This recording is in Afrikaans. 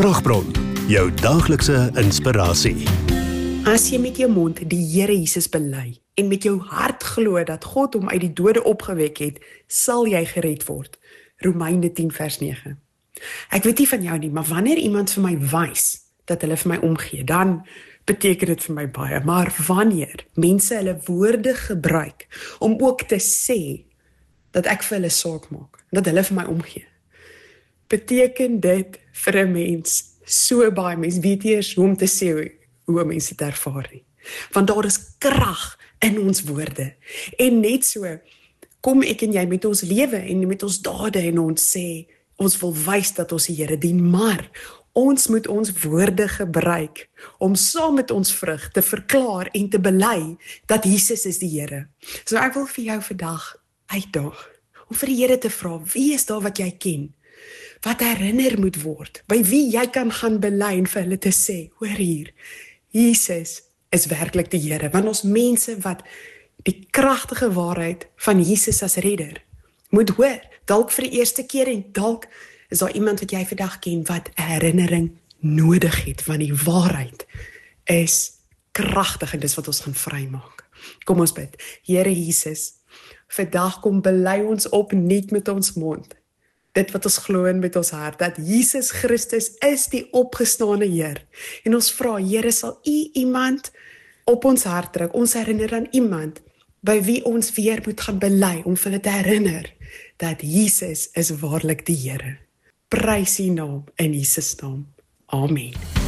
Kragbron, jou daaglikse inspirasie. As jy met jou mond die Here Jesus bely en met jou hart glo dat God hom uit die dode opgewek het, sal jy gered word. Romeine 10 vers 9. Ek weet nie van jou nie, maar wanneer iemand vir my wys dat hulle vir my omgee, dan beteken dit vir my baie. Maar wanneer mense hulle woorde gebruik om ook te sê dat ek vir hulle saak maak, dat hulle vir my omgee, beteken dit vir 'n mens so baie. Mens weet nie eers hoe om te sê hoe mense dit ervaar nie. Want daar is krag in ons woorde. En net so kom ek en jy met ons lewe en met ons dade en ons sê, ons wil wys dat ons die Here dien, maar ons moet ons woorde gebruik om saam met ons vrug te verklaar en te bely dat Jesus is die Here. So ek wil vir jou vandag uitdaag om vir die Here te vra, wie is daar wat jy ken? Wat herinner moet word, by wie jy kan gaan bely en vir hulle te sê, hoor hier, Jesus is werklik die Here, want ons mense wat die kragtige waarheid van Jesus as redder moet hoor, dalk vir die eerste keer en dalk is daar iemand wat jy vandag ken wat 'n herinnering nodig het, want die waarheid is kragtig en dis wat ons gaan vrymaak. Kom ons bid. Here Jesus, vandag kom bely ons opnuut met ons mond dit wat ons glo in met ons hart, dat Jesus Christus is die opgestane Heer. En ons vra, Here, sal U iemand op ons hart druk, ons herinner aan iemand, by wie ons weer moet gaan bely, om vir hulle te herinner, dat Jesus is waarlik die Here. Prys U naam in Jesus naam. Amen.